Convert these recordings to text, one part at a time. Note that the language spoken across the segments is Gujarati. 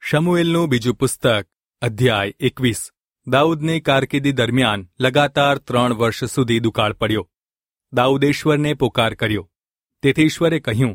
શમુએલનું બીજું પુસ્તક અધ્યાય 21। દાઉદની કારકિર્દી દરમિયાન લગાતાર 3 વર્ષ સુધી દુકાળ પડ્યો। દાઉદ ઈશ્વરને પોકાર કર્યો, તેથી ઈશ્વરે કહ્યું,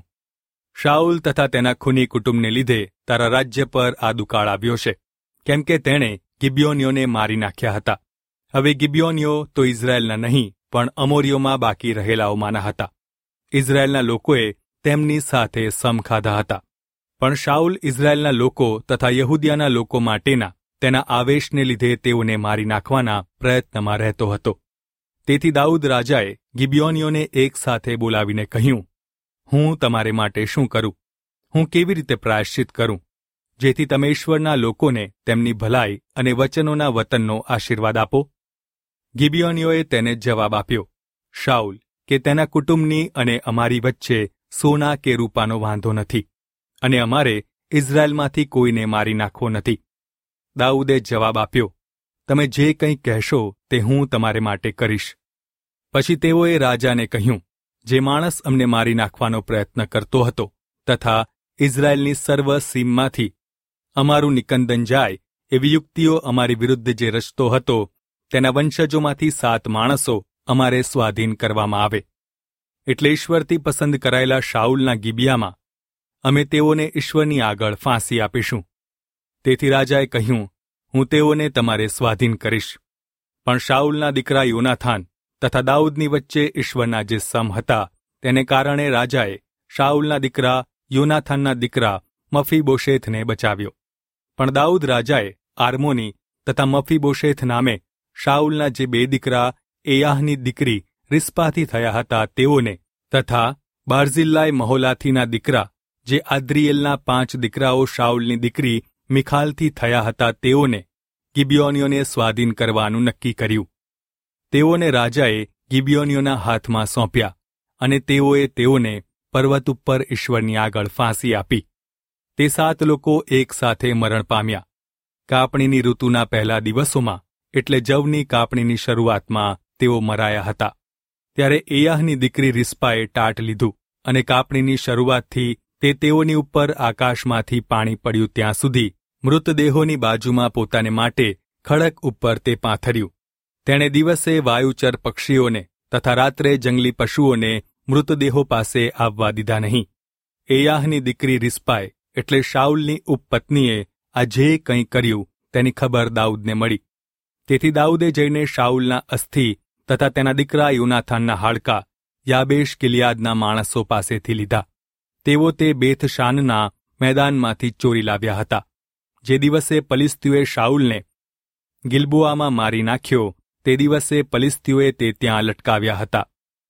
શાઉલ તથા તેના ખૂની કુટુંબને લીધે તારા રાજ્ય પર આ દુકાળ આવ્યો છે, કેમ કે તેણે ગિબિયોનીઓને મારી નાખ્યા હતા। હવે ગિબિયોનીઓ તો ઇઝરાયેલના નહીં, પણ અમોરીઓમાં બાકી રહેલાઓમાંના હતા। ઇઝરાયેલના લોકોએ તેમની સાથે સમ ખાધા હતા, પણ શાઉલ ઇઝરાયેલના લોકો તથા યહૂદિયાના લોકો માટેના તેના આવેશને લીધે તેઓને મારી નાખવાના પ્રયત્નમાં રહેતો હતો। તેથી દાઉદ રાજાએ ગિબિયોનીઓને એક સાથે બોલાવીને કહ્યું, હું તમારે માટે શું કરું? હું કેવી રીતે પ્રાયશ્ચિત કરું, જેથી તમે ઈશ્વરના લોકોને તેમની ભલાઈ અને વચનોના વતનનો આશીર્વાદ આપો? ગિબિયોનીઓએ તેને જવાબ આપ્યો, શાઉલ કે તેના કુટુંબની અને અમારી વચ્ચે સોના કે રૂપાનો વાંધો નથી, અને અમારે ઇઝરાયેલમાંથી કોઈને મારી નાખવો નથી। દાઉદે જવાબ આપ્યો, તમે જે કંઈ કહેશો તે હું તમારે માટે કરીશ। પછી તેઓએ રાજાને કહ્યું, જે માણસ અમને મારી નાખવાનો પ્રયત્ન કરતો હતો તથા ઇઝરાયેલની સર્વ સીમમાંથી અમારું નિકંદન જાય એવી યુક્તિઓ અમારી વિરુદ્ધ જે રચતો હતો, તેના વંશજોમાંથી 7 માણસો અમારે સ્વાધીન કરવામાં આવે, એટલે ઈશ્વરથી પસંદ કરાયેલા શાઉલના ગિબિયામાં અમે તેઓને ઈશ્વરની આગળ ફાંસી આપીશું। તેથી રાજાએ કહ્યું, હું તેઓને તમારે સ્વાધીન કરીશ। પણ શાઉલના દીકરા યોનાથાન તથા દાઉદની વચ્ચે ઈશ્વરના જે સમ હતા, તેને કારણે રાજાએ શાઉલના દીકરા યોનાથાનના દીકરા મફીબોશેથને બચાવ્યો। પણ દાઉદ રાજાએ આર્મોની તથા મફીબોશેથ નામે શાઉલના જે 2 દીકરા એયાહની દીકરી રિસ્પાથી થયા હતા તેઓને, તથા બાર્ઝિલ્લાય મહોલાથીના દીકરા જે આદ્રિયેલના 5 દીકરાઓ શાઉલની દીકરી મિખાલથી થયા હતા તેઓને ગિબિયોનીઓને સ્વાધીન કરવાનું નક્કી કર્યું। તેઓને રાજાએ ગિબિયોનીઓના હાથમાં સોંપ્યા, અને તેઓએ તેઓને પર્વત ઉપર ઈશ્વરની આગળ ફાંસી આપી। તે 7 લોકો એક સાથે મરણ પામ્યા। કાપણીની ઋતુના પહેલા દિવસોમાં, એટલે જવની કાપણીની શરૂઆતમાં તેઓ મરાયા હતા। ત્યારે એયાહની દીકરી રિસ્પાએ ટાટ લીધું, અને કાપણીની શરૂઆતથી તે તેઓની ઉપર આકાશમાંથી પાણી પડ્યું ત્યાં સુધી મૃતદેહોની બાજુમાં પોતાને માટે ખડક ઉપર તે પાથર્યું। તેણે દિવસે વાયુચર પક્ષીઓને તથા રાત્રે જંગલી પશુઓને મૃતદેહો પાસે આવવા દીધા નહીં। એયાહની દીકરી રિસ્પાએ એટલે શાઉલની ઉપપત્નીએ આ જે કંઈ કર્યું તેની ખબર દાઉદને મળી। તેથી દાઉદે જઈને શાઉલના અસ્થિ તથા તેના દીકરા યોનાથાનના હાડકાં યાબેશ ગિલિયાદના માણસો પાસેથી લીધા। તેઓ તે બેથશાનના મેદાનમાંથી ચોરી લાવ્યા હતા। જે દિવસે પલિશ્તીઓએ શાઉલને ગિલ્બોઆમાં મારી નાખ્યો, તે દિવસે પલિશ્તીઓએ તે ત્યાં લટકાવ્યા હતા।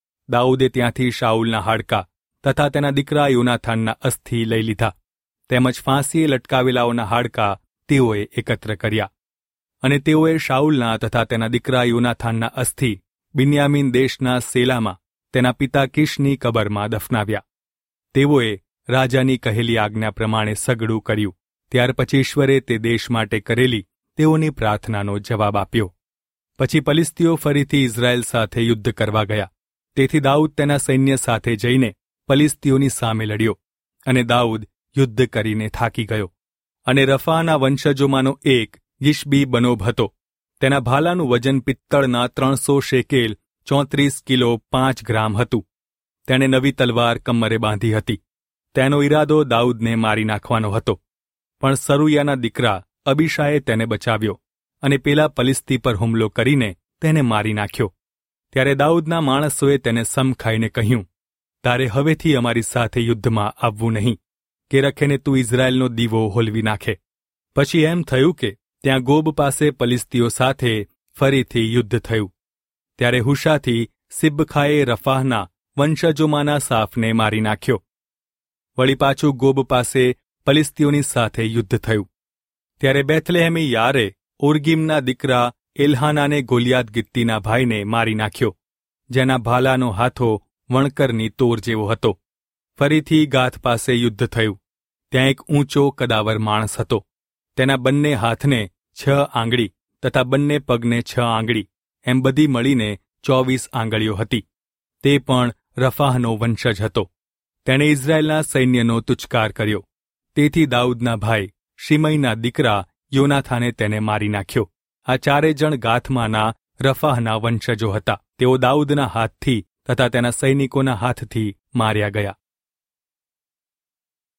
દાઉદે ત્યાંથી શાઉલના હાડકાં તથા તેના દીકરા યોનાથાનના અસ્થિ લઈ લીધા, તેમજ ફાંસીએ લટકાવેલાઓના હાડકાં તેઓએ એકત્ર કર્યા, અને તેઓએ શાઉલના તથા તેના દીકરા યોનાથાનના અસ્થિ બિન્યામીન દેશના સેલામાં તેના પિતા કીશની કબરમાં દફનાવ્યા। તેઓએ રાજાની કહેલી આજ્ઞા પ્રમાણે સગડું કર્યું। ત્યાર પછી ઈશ્વરે તે દેશ માટે કરેલી તેઓની પ્રાર્થનાનો જવાબ આપ્યો। પછી પલિશ્તીઓ ફરીથી ઇઝરાયેલ સાથે યુદ્ધ કરવા ગયા। તેથી દાઉદ તેના સૈન્ય સાથે જઈને પલિશ્તીઓની સામે લડ્યો, અને દાઉદ યુદ્ધ કરીને થાકી ગયો। અને રફાના વંશજોમાંનો એક યિશ્બી બનોબ હતો। તેના ભાલાનું વજન પિત્તળના 300 શેકેલ 34 કિલો 5 ગ્રામ હતું। તેણે નવી તલવાર કમરે બાંધી હતી। તેનો ઈરાદો દાઉદને મારી નાખવાનો હતો, પણ સરૂયાના દીકરા અબીશાએ તેને બચાવ્યો, અને પેલા પલિશ્તી પર હુમલો કરીને તેને મારી નાખ્યો। ત્યારે દાઉદના માણસોએ તેને સમ ખાઈને કહ્યું, તારે હવેથી અમારી સાથે યુદ્ધમાં આવવું નહીં, કે રખેને તું ઇઝરાયેલનો દીવો હોલવી નાખે। પછી એમ થયું કે ત્યાં ગોબ પાસે પલિશ્તીઓ સાથે ફરીથી યુદ્ધ થયું। ત્યારે હુશાથી સિબ્બખાએ રફાહના વંશજોમાંના સાફને મારી નાખ્યો। વળી પાછું ગોબ પાસે પલિશ્તીઓની સાથે યુદ્ધ થયું। ત્યારે બેથલેહેમી યારે ઓર્ગીમના દીકરા એલ્હાનાને ગોલિયાત ગિત્તીના ભાઈને મારી નાખ્યો, જેના ભાલાનો હાથો વણકરની તોર જેવો હતો। ફરીથી ગાથ પાસે યુદ્ધ થયું। ત્યાં એક ઊંચો કદાવર માણસ હતો। તેના બંને હાથને 6 આંગળી તથા બંને પગને 6 આંગળી, એમ બધી મળીને 24 આંગળીઓ હતી। તે પણ રફાહનો વંશજ હતો। તેણે ઇઝરાયેલના સૈન્યનો તુચ્છકાર કર્યો। તેથી દાઉદના ભાઈ શિમઈના દીકરા યોનાથાને તેને મારી નાખ્યો. આ 4 જણ ગાથમાંના રફાહના વંશજો હતા. તેઓ દાઉદના હાથથી તથા તેના સૈનિકોના હાથથી માર્યા ગયા.